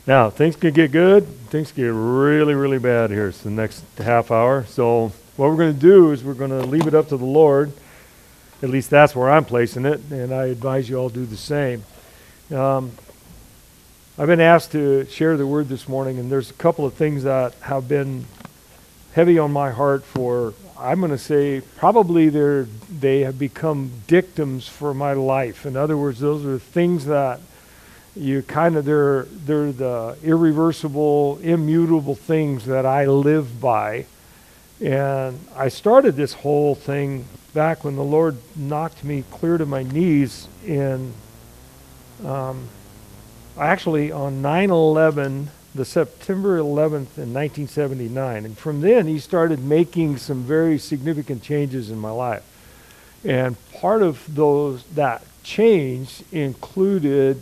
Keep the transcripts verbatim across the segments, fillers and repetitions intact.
Now, things can get good. Things can get really, really bad here. It's the next half hour. So what we're going to do is we're going to leave it up to the Lord. At least that's where I'm placing it, and I advise you all do the same. Um, I've been asked to share the word this morning, and there's a couple of things that have been heavy on my heart for, I'm going to say, probably they're, they have become dictums for my life. In other words, those are things that you kind of, they're, they're the irreversible, immutable things that I live by. And I started this whole thing back when the Lord knocked me clear to my knees in, um, actually on nine eleven, the September eleventh in nineteen seventy-nine. And from then he started making some very significant changes in my life. And part of those, that change included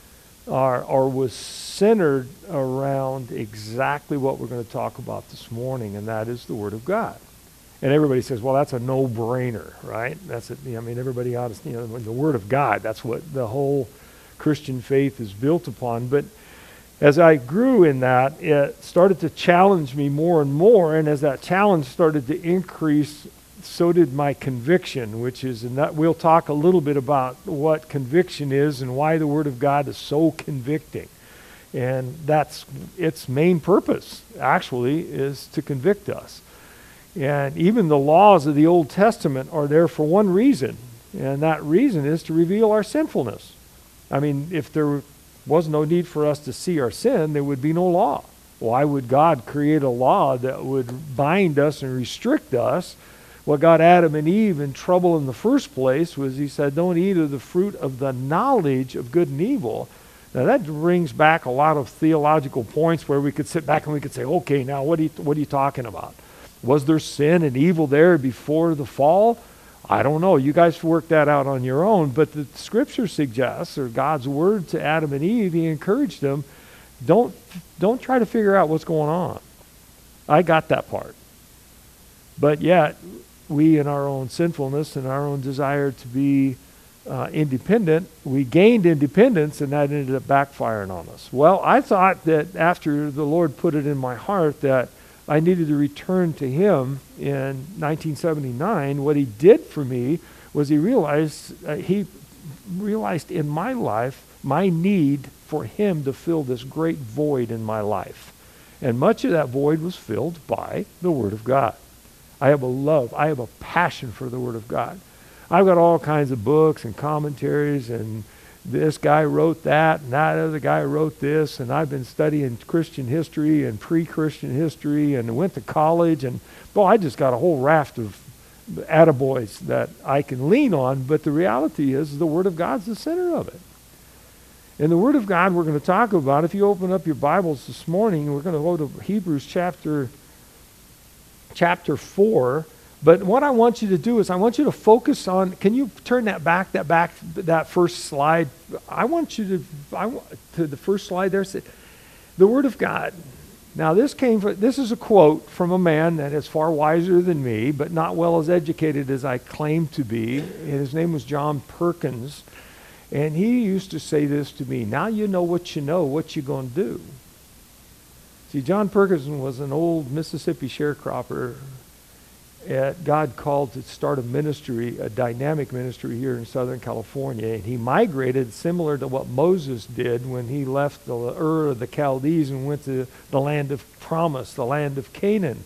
or, or was centered around exactly what we're going to talk about this morning, and that is the Word of God. And everybody says, well, that's a no-brainer, right? That's it. I mean, everybody ought to, you know, the Word of God, that's what the whole Christian faith is built upon. But as I grew in that, it started to challenge me more and more, and as that challenge started to increase, so did my conviction, which is, and that we'll talk a little bit about what conviction is and why the Word of God is so convicting. And that's its main purpose, actually, is to convict us. And even the laws of the Old Testament are there for one reason, and that reason is to reveal our sinfulness. I mean, if there was no need for us to see our sin, there would be no law. Why would God create a law that would bind us and restrict us? What got Adam and Eve in trouble in the first place was he said, don't eat of the fruit of the knowledge of good and evil. Now that brings back a lot of theological points where we could sit back and we could say, okay, now what are you, what are you talking about? Was there sin and evil there before the fall? I don't know. You guys work that out on your own. But the Scripture suggests, or God's word to Adam and Eve, he encouraged them, don't, don't try to figure out what's going on. I got that part. But yet, we in our own sinfulness and our own desire to be uh, independent, we gained independence, and that ended up backfiring on us. Well, I thought that after the Lord put it in my heart that I needed to return to him in nineteen seventy-nine. What he did for me was he realized uh, he realized in my life my need for him to fill this great void in my life. And much of that void was filled by the Word of God. I have a love, I have a passion for the Word of God. I've got all kinds of books and commentaries, and this guy wrote that, and that other guy wrote this, and I've been studying Christian history and pre-Christian history, and went to college, and boy, I just got a whole raft of attaboys that I can lean on, but the reality is the Word of God's the center of it. And the Word of God we're going to talk about, if you open up your Bibles this morning, we're going to go to Hebrews chapter, chapter four. But what I want you to do is I want you to focus on, can you turn that back, that back, that first slide? I want you to, I want, to the first slide there, say, the Word of God. Now this came from, this is a quote from a man that is far wiser than me, but not well as educated as I claim to be. And his name was John Perkins. And he used to say this to me, now you know what you know, what you going to do. See, John Perkins was an old Mississippi sharecropper. At God called to start a ministry, a dynamic ministry here in Southern California. And he migrated similar to what Moses did when he left the Ur of the Chaldees and went to the land of promise, the land of Canaan.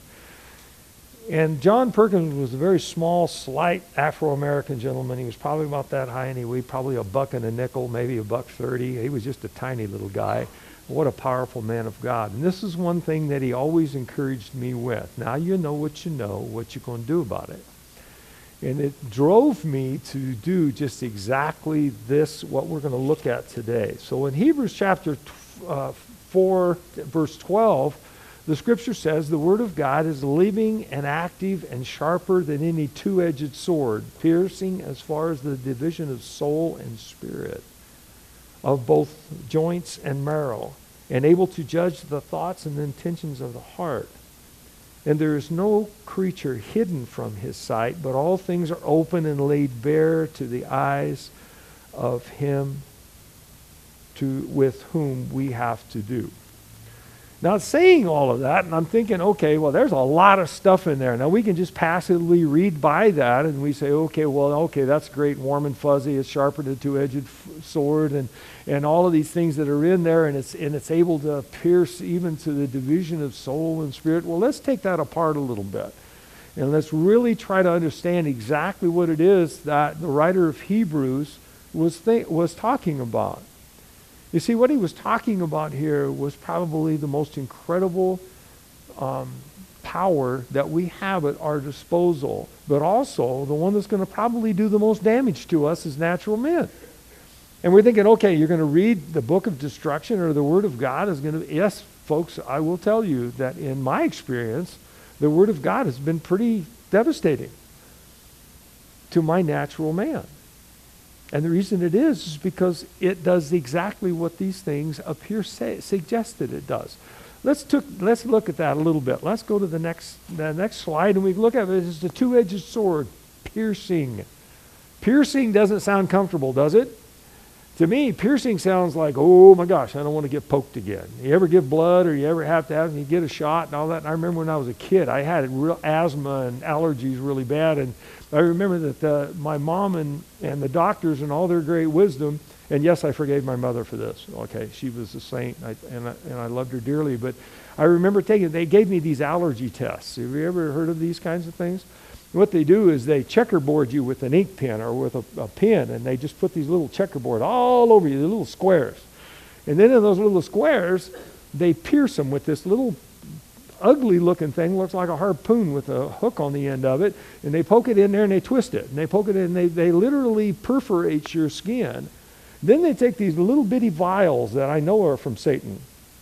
And John Perkins was a very small, slight Afro-American gentleman. He was probably about that high, and he weighed probably a buck and a nickel, maybe a buck thirty. He was just a tiny little guy. What a powerful man of God. And this is one thing that he always encouraged me with. Now you know what you know, what you're going to do about it. And it drove me to do just exactly this, what we're going to look at today. So in Hebrews chapter uh, four, verse twelve, the Scripture says, the Word of God is living and active and sharper than any two-edged sword, piercing as far as the division of soul and spirit, of both joints and marrow, and able to judge the thoughts and the intentions of the heart. And there is no creature hidden from his sight, but all things are open and laid bare to the eyes of him to with whom we have to do. Now, saying all of that, and I'm thinking, okay, well, there's a lot of stuff in there. Now, we can just passively read by that, and we say, okay, well, okay, that's great, warm and fuzzy. It's sharper than a two-edged f- sword, and, and all of these things that are in there, and it's, and it's able to pierce even to the division of soul and spirit. Well, let's take that apart a little bit, and let's really try to understand exactly what it is that the writer of Hebrews was th- was talking about. You see, what he was talking about here was probably the most incredible um, power that we have at our disposal, but also the one that's going to probably do the most damage to us as natural men. And we're thinking, okay, you're going to read the book of destruction, or the Word of God is going to... Yes, folks, I will tell you that in my experience, the Word of God has been pretty devastating to my natural man. And the reason it is is because it does exactly what these things up here say, suggested it does. Let's took, let's look at that a little bit. Let's go to the next the next slide, and we look at it. It's the two-edged sword, piercing. Piercing doesn't sound comfortable, does it? To me, piercing sounds like, oh my gosh, I don't want to get poked again. You ever give blood, or you ever have to have, and you get a shot and all that? And I remember when I was a kid, I had real asthma and allergies really bad, and I remember that uh, my mom and, and the doctors and all their great wisdom, and yes, I forgave my mother for this. Okay, she was a saint, and I, and I, and I loved her dearly, but I remember taking, they gave me these allergy tests. Have you ever heard of these kinds of things? What they do is they checkerboard you with an ink pen or with a, a pen, and they just put these little checkerboard all over you, the little squares. And then in those little squares, they pierce them with this little ugly looking thing, looks like a harpoon with a hook on the end of it, and they poke it in there and they twist it, and they poke it in, and they, they literally perforate your skin. Then they take these little bitty vials that I know are from Satan.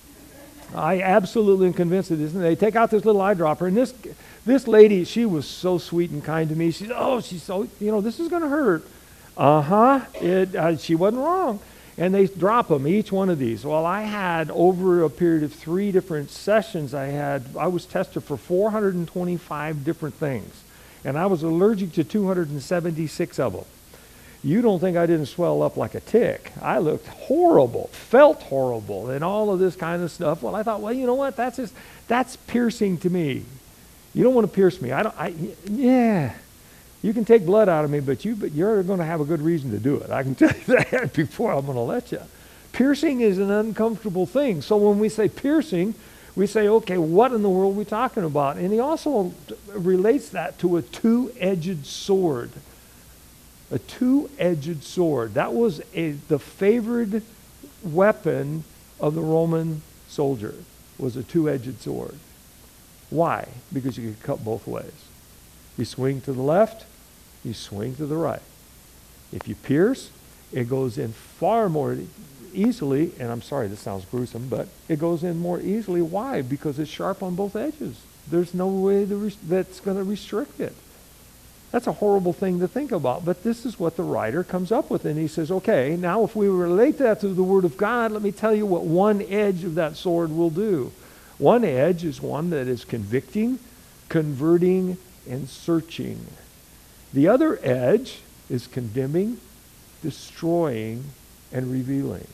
I absolutely am convinced of this. And they take out this little eyedropper, and this this lady, she was so sweet and kind to me. She said, oh, she's so, you know, this is going to hurt. Uh-huh. It, uh, she wasn't wrong. And they drop them, each one of these. Well, I had, over a period of three different sessions, I had, I was tested for four hundred twenty-five different things. And I was allergic to two hundred seventy-six of them. You don't think I didn't swell up like a tick. I looked horrible, felt horrible, and all of this kind of stuff. Well, I thought, well, you know what? That's just, that's piercing to me. You don't want to pierce me. I don't, I, yeah. You can take blood out of me, but, you, but you're going to have a good reason to do it. I can tell you that before I'm going to let you. Piercing is an uncomfortable thing. So when we say piercing, we say, okay, what in the world are we talking about? And he also relates that to a two-edged sword. A two-edged sword. That was a, the favored weapon of the Roman soldier, was a two-edged sword. Why? Because you could cut both ways. You swing to the left, you swing to the right. If you pierce, it goes in far more easily, and I'm sorry, this sounds gruesome, but it goes in more easily. Why? Because it's sharp on both edges. There's no way to res- that's going to restrict it. That's a horrible thing to think about, but this is what the writer comes up with, and he says, okay, now if we relate that to the Word of God, let me tell you what one edge of that sword will do. One edge is one that is convicting, converting, and searching. The other edge is condemning, destroying, and revealing.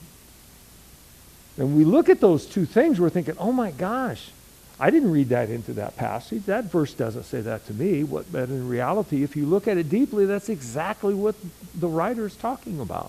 And we look at those two things, we're thinking, oh my gosh, I didn't read that into that passage. That verse doesn't say that to me. What, but in reality, if you look at it deeply, that's exactly what the writer is talking about.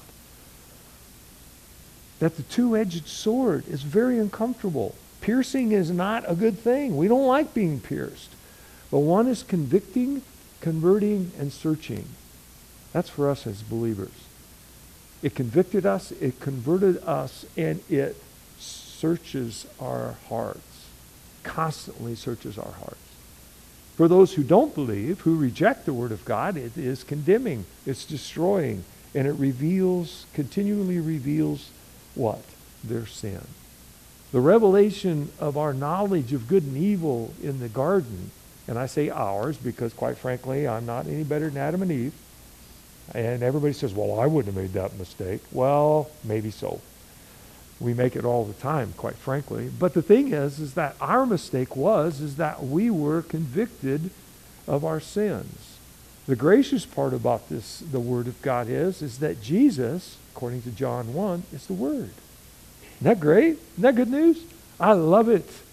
That the two-edged sword is very uncomfortable. Piercing is not a good thing. We don't like being pierced. But one is convicting, converting, and searching. That's for us as believers. It convicted us, it converted us, and it searches our hearts. Constantly searches our hearts. For those who don't believe, who reject the Word of God, it is condemning, it's destroying, and it reveals, continually reveals what? Their sin. The revelation of our knowledge of good and evil in the garden, and I say ours because, quite frankly, I'm not any better than Adam and Eve. And everybody says, well, I wouldn't have made that mistake. Well, maybe so. We make it all the time, quite frankly. But the thing is, is that our mistake was, is that we were convicted of our sins. The gracious part about this, the Word of God is, is that Jesus, according to John one, is the Word. Isn't that great? Isn't that good news? I love it.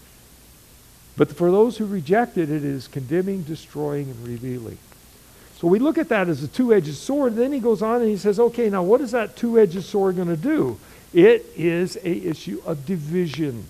But for those who reject it, it is condemning, destroying, and revealing. So we look at that as a two-edged sword. Then he goes on and he says, okay, now what is that two-edged sword going to do? It is a issue of division.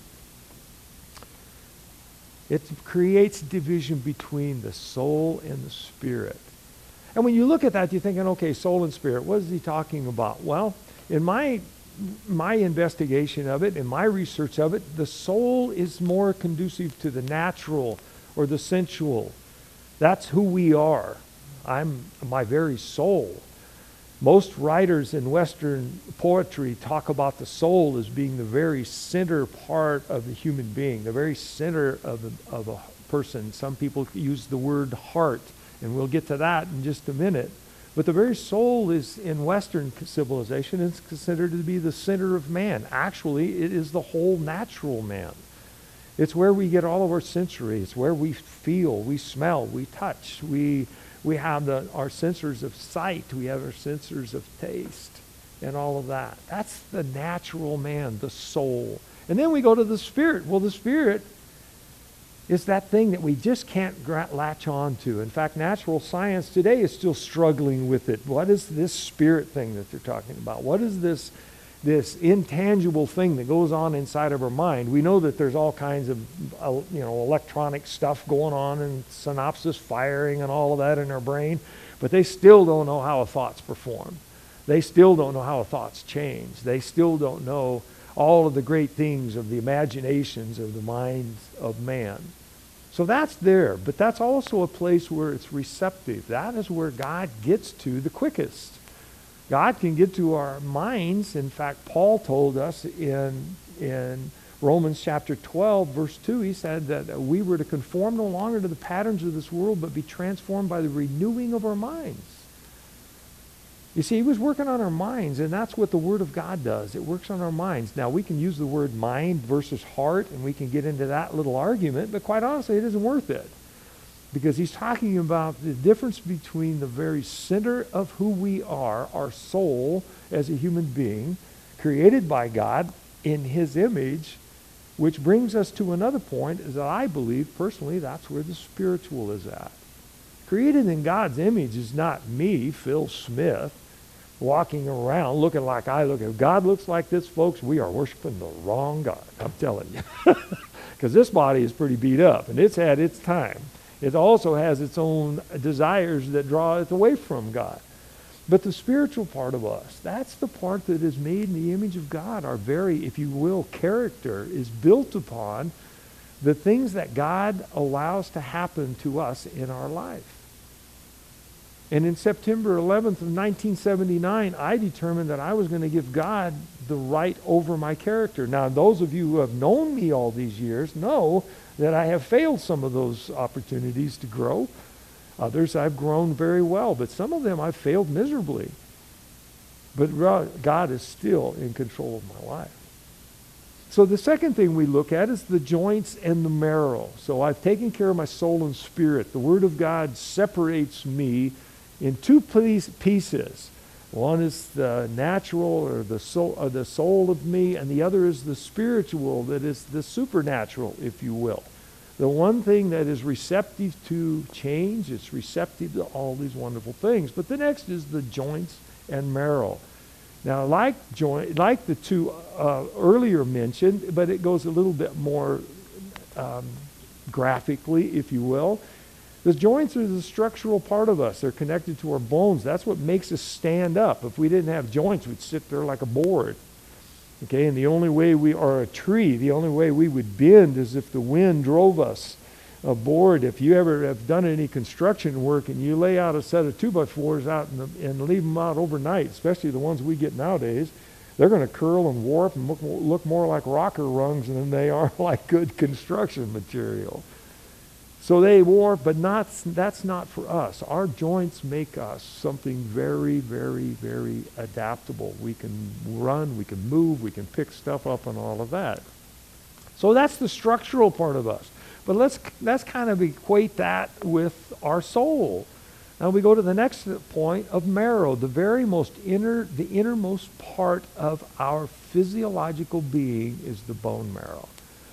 It creates division between the soul and the spirit. And when you look at that, you're thinking, okay, soul and spirit, what is he talking about? Well, in my my investigation of it, in my research of it, the soul is more conducive to the natural or the sensual. That's who we are. I'm my very soul. Most writers in Western poetry talk about the soul as being the very center part of the human being, the very center of a, of a person. Some people use the word heart, and we'll get to that in just a minute. But the very soul is, in Western civilization, is considered to be the center of man. Actually, it is the whole natural man. It's where we get all of our sensory. It's where we feel, we smell, we touch, we we have the, our sensors of sight, we have our sensors of taste, and all of that. That's the natural man, the soul. And then we go to the spirit. Well, the spirit is that thing that we just can't gra- latch on to. In fact, natural science today is still struggling with it. What is this spirit thing that they're talking about? What is this this intangible thing that goes on inside of our mind? We know that there's all kinds of uh, you know electronic stuff going on and synapses firing and all of that in our brain, but they still don't know how our thoughts perform. They still don't know how our thoughts change. They still don't know all of the great things of the imaginations of the minds of man. So that's there, but that's also a place where it's receptive. That is where God gets to the quickest. God can get to our minds. In fact, Paul told us in, in Romans chapter twelve, verse two, he said that we were to conform no longer to the patterns of this world, but be transformed by the renewing of our minds. You see, he was working on our minds, and that's what the Word of God does. It works on our minds. Now, we can use the word mind versus heart, and we can get into that little argument, but quite honestly, it isn't worth it. Because he's talking about the difference between the very center of who we are, our soul as a human being, created by God in his image, which brings us to another point, is that I believe, personally, that's where the spiritual is at. Created in God's image is not me, Phil Smith, walking around looking like I look. If God looks like this, folks, we are worshiping the wrong God, I'm telling you. Because this body is pretty beat up, and it's had its time. It also has its own desires that draw it away from God. But the spiritual part of us, that's the part that is made in the image of God. Our very, if you will, character is built upon the things that God allows to happen to us in our life. And in September eleventh of nineteen seventy-nine, I determined that I was going to give God the right over my character. Now, those of you who have known me all these years know that I have failed some of those opportunities to grow. Others I've grown very well, but some of them I've failed miserably. But God is still in control of my life. So the second thing we look at is the joints and the marrow. So I've taken care of my soul and spirit. The Word of God separates me in two pieces. One is the natural or the soul, or the soul of me, and the other is the spiritual, that is the supernatural, if you will. The one thing that is receptive to change, it's receptive to all these wonderful things. But the next is the joints and marrow. Now, like joint, like the two uh, earlier mentioned, but it goes a little bit more um, graphically, if you will. The joints are the structural part of us. They're connected to our bones. That's what makes us stand up. If we didn't have joints, we'd sit there like a board. Okay, and the only way we are a tree, the only way we would bend is if the wind drove us. A board, if you ever have done any construction work and you lay out a set of two by fours out in the, and leave them out overnight, especially the ones we get nowadays, they're going to curl and warp and look, look more like rocker rungs than they are like good construction material. So they warp, but not, that's not for us. Our joints make us something very, very, very adaptable. We can run, we can move, we can pick stuff up and all of that. So that's the structural part of us. But let's, let's kind of equate that with our soul. Now we go to the next point of marrow, the very most inner, the innermost part of our physiological being is the bone marrow.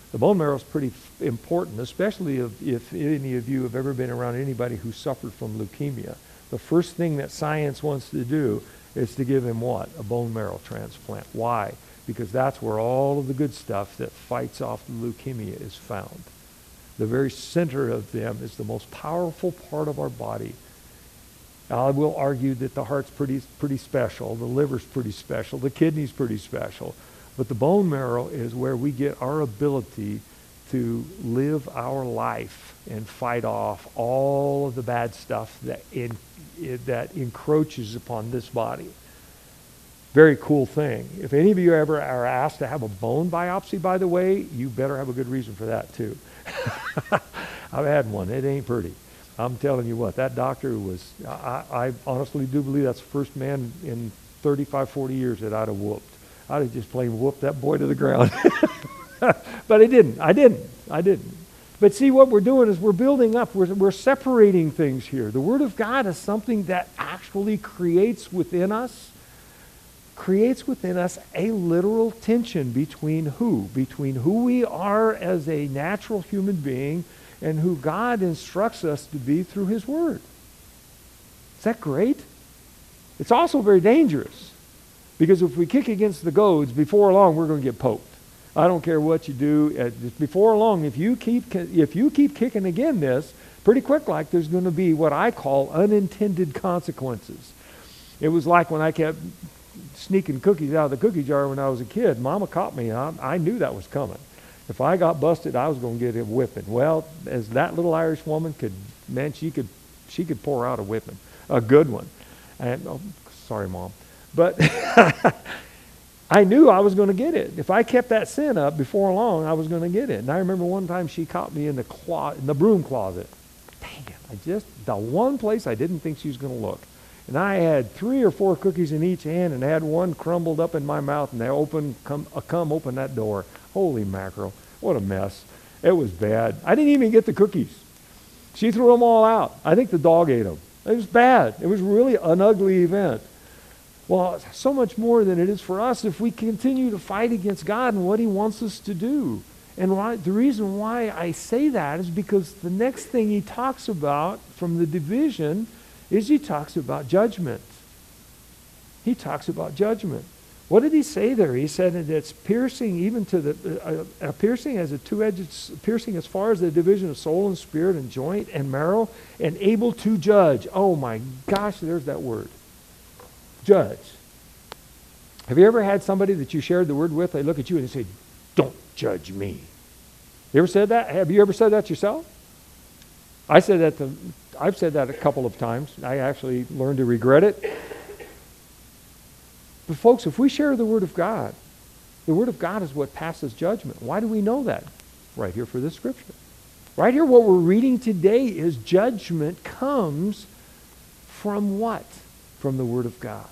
The bone marrow is pretty f- important, especially if, if any of you have ever been around anybody who suffered from leukemia. The first thing that science wants to do is to give him what? A bone marrow transplant. Why? Because that's where all of the good stuff that fights off the leukemia is found. The very center of them is the most powerful part of our body. Now, I will argue that the heart's pretty pretty special, the liver's pretty special, the kidney's pretty special, but the bone marrow is where we get our ability to live our life and fight off all of the bad stuff that in, that encroaches upon this body. Very cool thing. If any of you ever are asked to have a bone biopsy, by the way, you better have a good reason for that too. I've had one. It ain't pretty. I'm telling you what, that doctor was, I, I honestly do believe that's the first man in thirty-five, forty years that I'd have whooped. I'd have just plain whooped that boy to the ground. But I didn't. I didn't. I didn't. But see, what we're doing is we're building up. We're, we're separating things here. The Word of God is something that actually creates within us, creates within us a literal tension between who? Between who we are as a natural human being and who God instructs us to be through His Word. Is that great? It's also very dangerous, because if we kick against the goads, before long we're going to get poked. I don't care what you do. Uh, before long, if you keep if you keep kicking again this, pretty quick like there's going to be what I call unintended consequences. It was like when I kept sneaking cookies out of the cookie jar when I was a kid. Mama caught me. I, I knew that was coming. If I got busted, I was going to get a whipping. Well, as that little Irish woman could, man, she could she could pour out a whipping, a good one. And oh, sorry, Mom, but I knew I was going to get it. If I kept that sin up, before long, I was going to get it. And I remember one time she caught me in the clo- in the broom closet. Dang it! I just the one place I didn't think she was going to look. And I had three or four cookies in each hand, and had one crumbled up in my mouth, and they opened, come, uh, come open that door. Holy mackerel! What a mess! It was bad. I didn't even get the cookies. She threw them all out. I think the dog ate them. It was bad. It was really an ugly event. Well, so much more than it is for us if we continue to fight against God and what He wants us to do. And why, the reason why I say that is because the next thing He talks about from the division is He talks about judgment. He talks about judgment. What did He say there? He said that it's piercing even to the, uh, uh, piercing as a two-edged, piercing as far as the division of soul and spirit and joint and marrow, and able to judge. Oh my gosh, there's that word. Judge. Have you ever had somebody that you shared the word with, they look at you and they say, "Don't judge me"? You ever said that? Have you ever said that yourself? I said that to, I've said that a couple of times. I actually learned to regret it. But folks, if we share the Word of God, the Word of God is what passes judgment. Why do we know that? Right here for this scripture. Right here, what we're reading today is judgment comes from what? From the Word of God.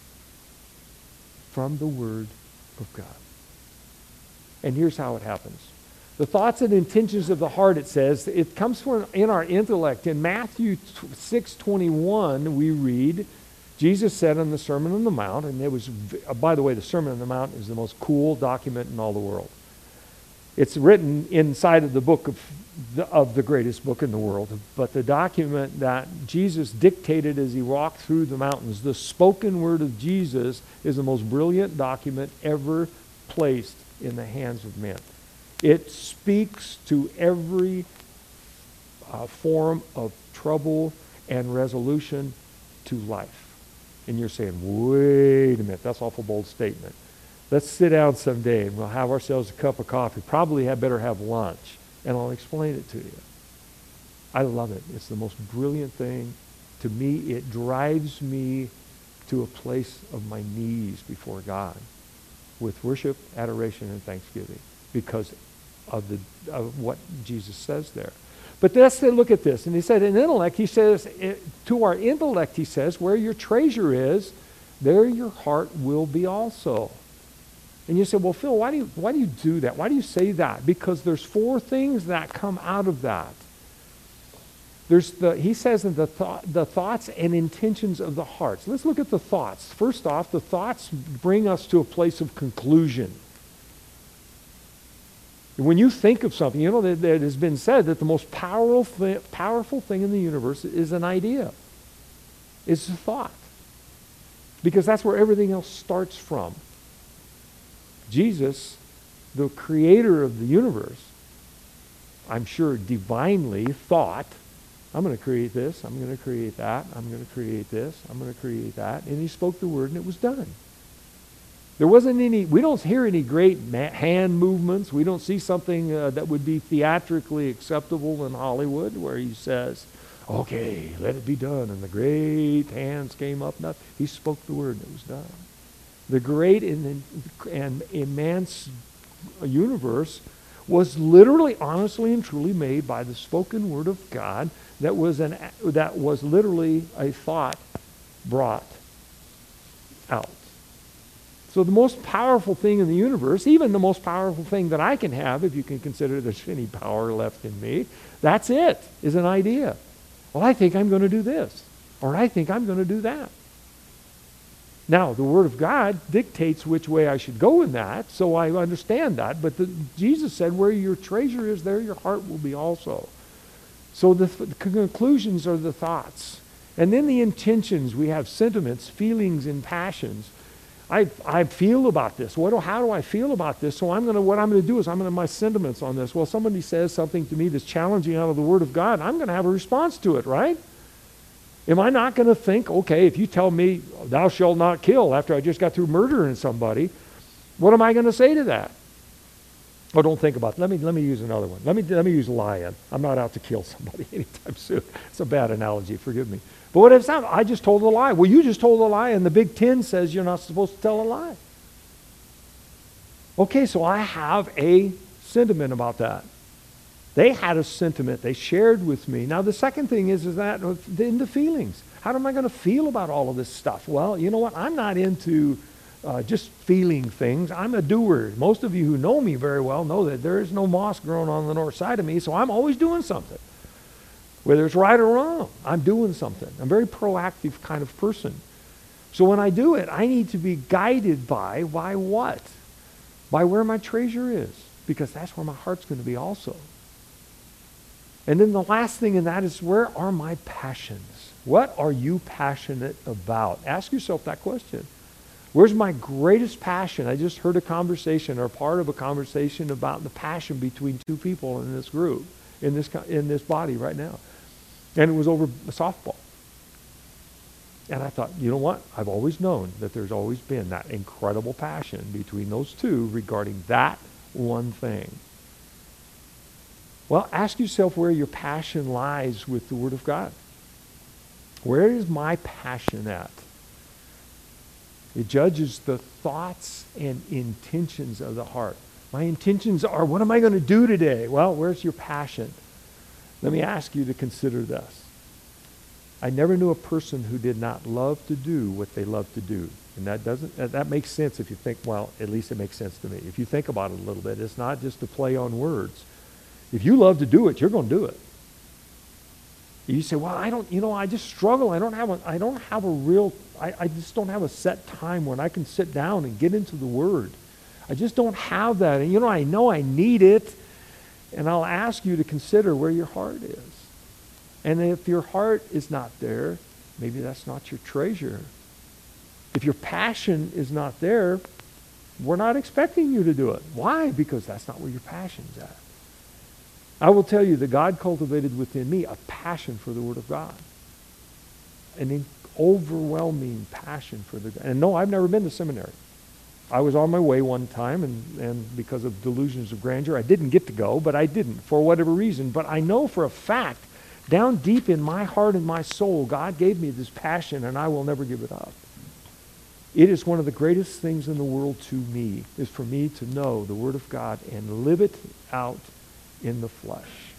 From the Word of God. And here's how it happens. The thoughts and intentions of the heart, it says, it comes from in our intellect. In Matthew six twenty-one, we read, Jesus said on the Sermon on the Mount, and it was, by the way, the Sermon on the Mount is the most cool document in all the world. It's written inside of the book of the, of the greatest book in the world, but the document that Jesus dictated as He walked through the mountains, the spoken word of Jesus, is the most brilliant document ever placed in the hands of men. It speaks to every uh, form of trouble and resolution to life. And you're saying, wait a minute, that's an awful bold statement. Let's sit down someday and we'll have ourselves a cup of coffee. Probably have better have lunch, and I'll explain it to you. I love it. It's the most brilliant thing. To me, it drives me to a place of my knees before God with worship, adoration, and thanksgiving because of the of what Jesus says there. But let's look at this. And he said, in intellect, he says, to our intellect, he says, where your treasure is, there your heart will be also. And you say, well, Phil, why do you, why do you do that? Why do you say that? Because there's four things that come out of that. There's the, he says in the, th- the thoughts and intentions of the hearts. Let's look at the thoughts. First off, the thoughts bring us to a place of conclusion. When you think of something, you know that it has been said that the most powerful, thi- powerful thing in the universe is an idea. It's a thought. Because that's where everything else starts from. Jesus, the creator of the universe, I'm sure divinely thought, I'm going to create this, I'm going to create that, I'm going to create this, I'm going to create that. And he spoke the word and it was done. There wasn't any, we don't hear any great ma- hand movements. We don't see something uh, that would be theatrically acceptable in Hollywood where he says, okay, let it be done. And the great hands came up. Not, he spoke the word and it was done. The great in, and in man's universe was literally, honestly, and truly made by the spoken word of God that was, an, that was literally a thought brought out. So the most powerful thing in the universe, even the most powerful thing that I can have, if you can consider there's any power left in me, that's it, is an idea. Well, I think I'm going to do this, or I think I'm going to do that. Now, the Word of God dictates which way I should go in that, so I understand that. But the, Jesus said, where your treasure is, there your heart will be also. So the, th- the conclusions are the thoughts. And then the intentions. We have sentiments, feelings, and passions. I, I feel about this. What do, how do I feel about this? So I'm gonna, what I'm going to do is I'm going to my sentiments on this. Well, somebody says something to me that's challenging out of the Word of God, I'm going to have a response to it, right? Am I not going to think, okay, if you tell me, thou shalt not kill, after I just got through murdering somebody, what am I going to say to that? Oh, don't think about it. Let me, let me use another one. Let me, let me use lying. I'm not out to kill somebody anytime soon. It's a bad analogy, forgive me. But what if it's not? I just told a lie. Well, you just told a lie, and the Big Ten says you're not supposed to tell a lie. Okay, so I have a sentiment about that. They had a sentiment they shared with me. Now, the second thing is, is that in the feelings. How am I going to feel about all of this stuff? Well, you know what? I'm not into uh, just feeling things. I'm a doer. Most of you who know me very well know that there is no moss growing on the north side of me, so I'm always doing something. Whether it's right or wrong, I'm doing something. I'm a very proactive kind of person. So when I do it, I need to be guided by, by what? By where my treasure is. Because that's where my heart's going to be also. And then the last thing in that is, where are my passions? What are you passionate about? Ask yourself that question. Where's my greatest passion? I just heard a conversation or part of a conversation about the passion between two people in this group, in this, in this body right now. And it was over softball. And I thought, you know what? I've always known that there's always been that incredible passion between those two regarding that one thing. Well, ask yourself where your passion lies with the Word of God. Where is my passion at? It judges the thoughts and intentions of the heart. My intentions are, what am I going to do today? Well, where's your passion? Let me ask you to consider this. I never knew a person who did not love to do what they love to do. And that doesn't, that makes sense if you think, well, at least it makes sense to me. If you think about it a little bit, it's not just a play on words. If you love to do it, you're going to do it. You say, well, I don't, you know, I just struggle. I don't have a, I don't have a real, I, I just don't have a set time when I can sit down and get into the Word. I just don't have that. And, you know, I know I need it. And I'll ask you to consider where your heart is. And if your heart is not there, maybe that's not your treasure. If your passion is not there, we're not expecting you to do it. Why? Because that's not where your passion's at. I will tell you that God cultivated within me a passion for the Word of God. An overwhelming passion for the... And no, I've never been to seminary. I was on my way one time, and, and because of delusions of grandeur, I didn't get to go, but I didn't, for whatever reason. But I know for a fact, down deep in my heart and my soul, God gave me this passion, and I will never give it up. It is one of the greatest things in the world to me, is for me to know the Word of God and live it out in the flesh.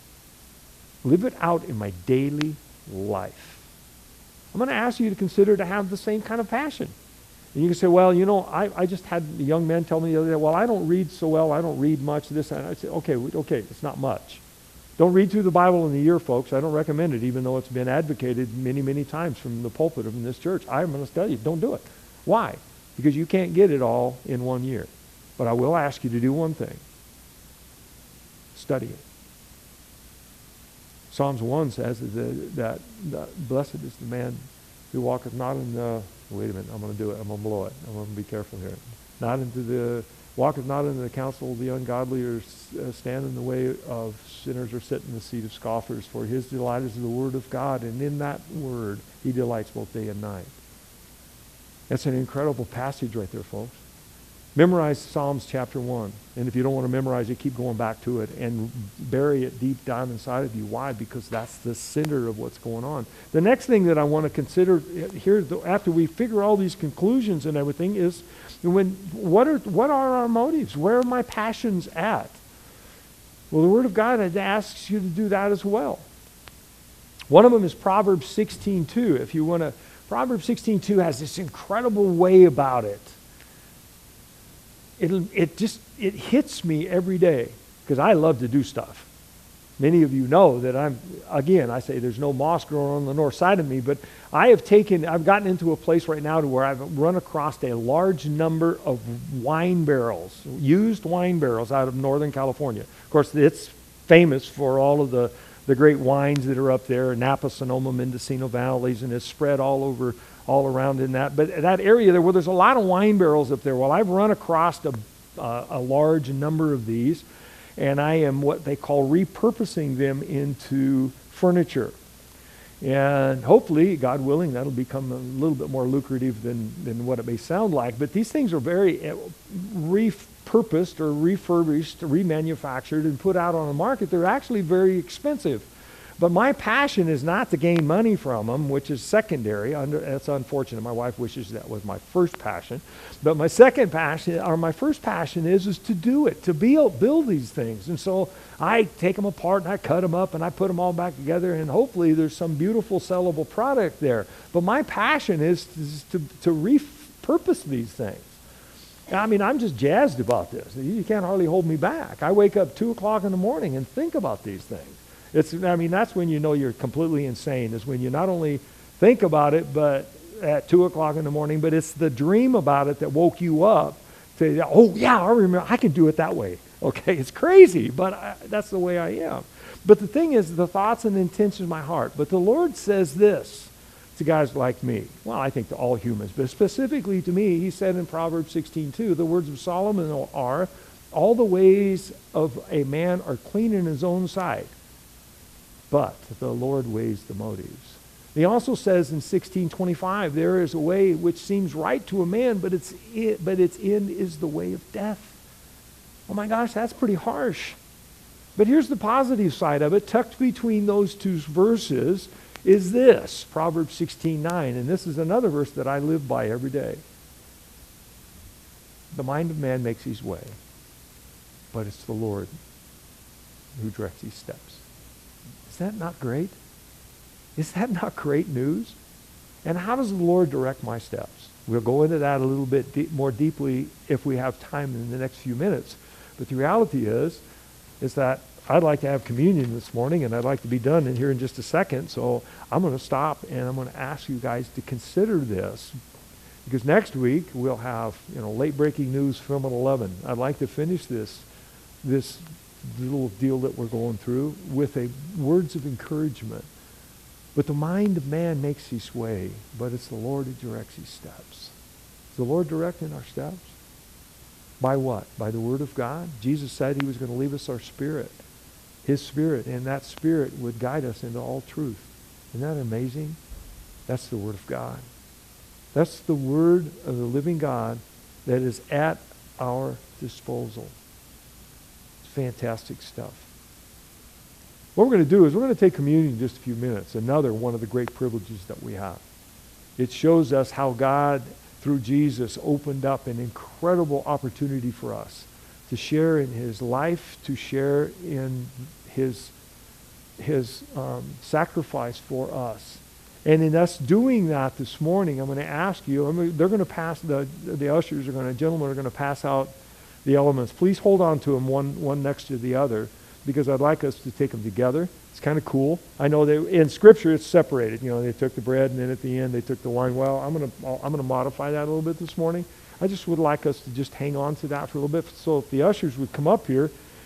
Live it out in my daily life. I'm going to ask you to consider to have the same kind of passion. And you can say, well, you know, I, I just had a young man tell me the other day, well, I don't read so well, I don't read much, this, and I said, okay, okay, it's not much. Don't read through the Bible in a year, folks. I don't recommend it, even though it's been advocated many, many times from the pulpit of this church. I'm going to tell you, don't do it. Why? Because you can't get it all in one year. But I will ask you to do one thing. Study it. Psalms one says that, that, that blessed is the man who walketh not in the, wait a minute, I'm going to do it, I'm going to blow it, I'm going to be careful here. Not into the, walketh not into the counsel of the ungodly, or uh, stand in the way of sinners, or sit in the seat of scoffers. For his delight is the word of God, and in that word he delights both day and night. That's an incredible passage right there, folks. Memorize Psalms chapter one. And if you don't want to memorize it, keep going back to it and bury it deep down inside of you. Why? Because that's the center of what's going on. The next thing that I want to consider here, after we figure all these conclusions and everything, is when what are what are our motives? Where are my passions at? Well, the Word of God asks you to do that as well. One of them is Proverbs sixteen two. If you want to, Proverbs sixteen two has this incredible way about it. It it just it hits me every day because I love to do stuff. Many of you know that I'm, again, I say there's no moss growing on the north side of me, but I have taken, I've gotten into a place right now to where I've run across a large number of wine barrels, used wine barrels out of Northern California. Of course, it's famous for all of the, the great wines that are up there, Napa, Sonoma, Mendocino valleys, and it's spread all over, all around in that. But that area there, where there's a lot of wine barrels up there, well, I've run across a, uh, a large number of these, and I am what they call repurposing them into furniture. And hopefully, God willing, that'll become a little bit more lucrative than, than what it may sound like. But these things are very uh, repurposed or refurbished, remanufactured, and put out on the market. They're actually very expensive. But my passion is not to gain money from them, which is secondary. Under, that's unfortunate. My wife wishes that was my first passion. But my second passion, or my first passion is, is to do it, to build, build these things. And so I take them apart and I cut them up and I put them all back together, and hopefully there's some beautiful sellable product there. But my passion is to, to, to repurpose these things. I mean, I'm just jazzed about this. You can't hardly hold me back. I wake up two o'clock in the morning and think about these things. It's, I mean, that's when you know you're completely insane, is when you not only think about it, but at two o'clock in the morning, but it's the dream about it that woke you up to, oh yeah, I remember, I can do it that way. Okay, it's crazy, but I, that's the way I am. But the thing is, the thoughts and the intentions of my heart. But the Lord says this to guys like me. Well, I think to all humans, but specifically to me, he said in Proverbs sixteen two, the words of Solomon are, all the ways of a man are clean in his own sight, but the Lord weighs the motives. He also says in sixteen twenty-five, there is a way which seems right to a man, but its, it, but its end is the way of death. Oh my gosh, that's pretty harsh. But here's the positive side of it. Tucked between those two verses is this, Proverbs sixteen nine. And this is another verse that I live by every day. The mind of man makes his way, but it's the Lord who directs his steps. Is that not great? Is that not great news? And how does the Lord direct my steps? We'll go into that a little bit de- more deeply if we have time in the next few minutes. But the reality is, is that I'd like to have communion this morning, and I'd like to be done in here in just a second. So I'm going to stop, and I'm going to ask you guys to consider this, because next week we'll have, you know, late breaking news from at eleven. I'd like to finish this, this little deal that we're going through with a words of encouragement. But the mind of man makes his way, but it's the Lord who directs his steps. Is the Lord directing our steps? By what? By the Word of God. Jesus said he was going to leave us our spirit, his spirit, and that spirit would guide us into all truth. Isn't that amazing? That's the Word of God. That's the Word of the living God that is at our disposal. It's fantastic stuff. What we're going to do is we're going to take communion in just a few minutes. Another one of the great privileges that we have. It shows us how God, through Jesus, opened up an incredible opportunity for us to share in his life, to share in his, his um, sacrifice for us. And in us doing that this morning, I'm going to ask you, I mean, they're going to pass, the, the ushers are going to, gentlemen are going to pass out the elements. Please hold on to them one, one next to the other, because I'd like us to take them together. It's kind of cool. I know that in Scripture it's separated. You know, they took the bread, and then at the end they took the wine. Well, I'm going to I'm going to modify that a little bit this morning. I just would like us to just hang on to that for a little bit. So if the ushers would come up here,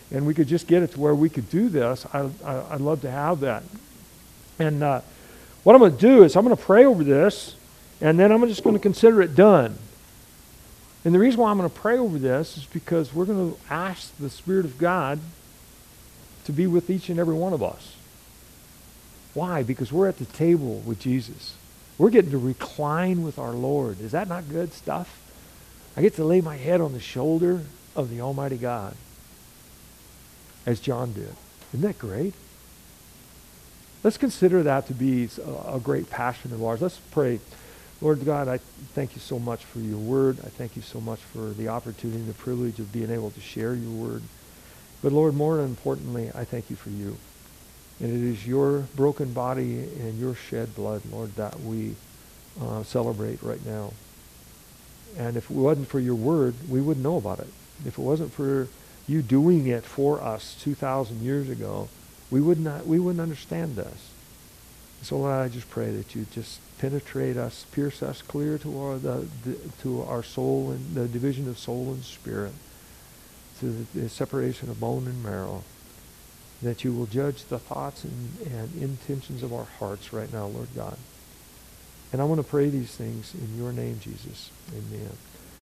and we could just get it to where we could do this, I, I, I'd love to have that. And uh, what I'm going to do is I'm going to pray over this, and then I'm just going to consider it done. And the reason why I'm going to pray over this is because we're going to ask the Spirit of God to be with each and every one of us. Why? Because we're at the table with Jesus. We're getting to recline with our Lord. Is that not good stuff? I get to lay my head on the shoulder of the Almighty God, as John did. Isn't that great? Let's consider that to be a, a great passion of ours. Let's pray. Lord God, I thank you so much for your word. I thank you so much for the opportunity and the privilege of being able to share your word. But Lord, more importantly, I thank you for you. And it is your broken body and your shed blood, Lord, that we uh, celebrate right now. And if it wasn't for your word, we wouldn't know about it. If it wasn't for you doing it for us two thousand years ago, we would not, we wouldn't understand this. So Lord, I just pray that you just penetrate us, pierce us clear to our the, the to our soul and the division of soul and spirit, to the, the separation of bone and marrow. That you will judge the thoughts and, and intentions of our hearts right now, Lord God. And I want to pray these things in your name, Jesus. Amen.